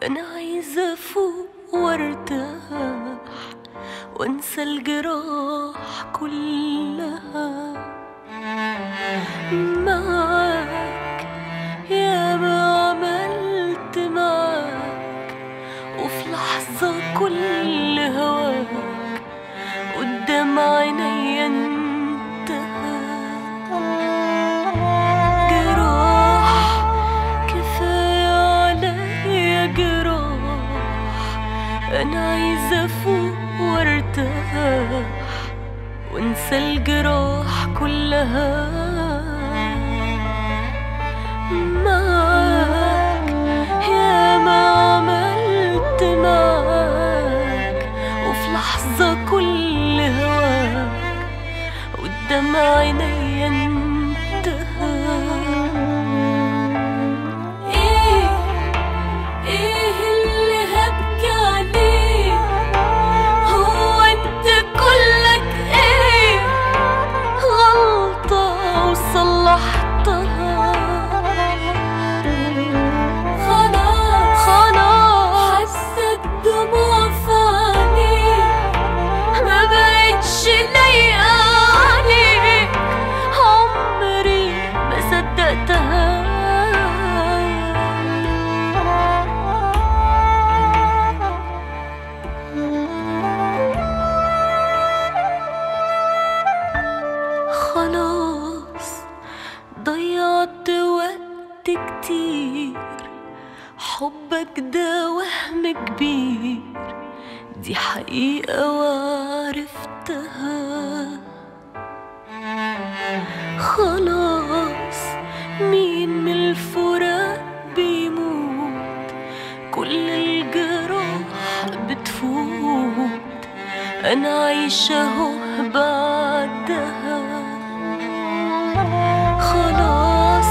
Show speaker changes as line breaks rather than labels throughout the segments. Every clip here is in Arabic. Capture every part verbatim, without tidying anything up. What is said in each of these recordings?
أنا عايزة أفوق وارتاح وانسى الجراح كلها معاك. يا ما عملت معاك وفي لحظة كل هواك قدام عيني انتهى. جراح كفاية عليا جراح، أنا عايزة أفوق وارتاح وانسى الجراح كلها معاك. يا ما عملت معاك وفي لحظة كل هواك قدام عيني انتهى. ايه ايه اللي هبكي عليه؟ هو انت كلك ايه؟ غلطة وصلحتها خلاص خلاص. حسيت دموع في عيني ما بقتش لايقة عليك، عمري ما صدقتها. خلاص ضيعت وقت كتير، حبك ده وهم كبير، دي حقيقة وعرفتها. خلاص مين من الفراق بيموت، كل الجراح بتفوت، أنا عايشة اهو بعدها. خلاص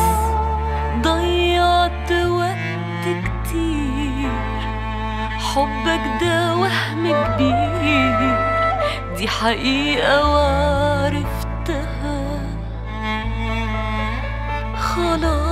ضيعت وقت كتير، حبك ده وهم كبير، دي حقيقة وعرفتها. خلاص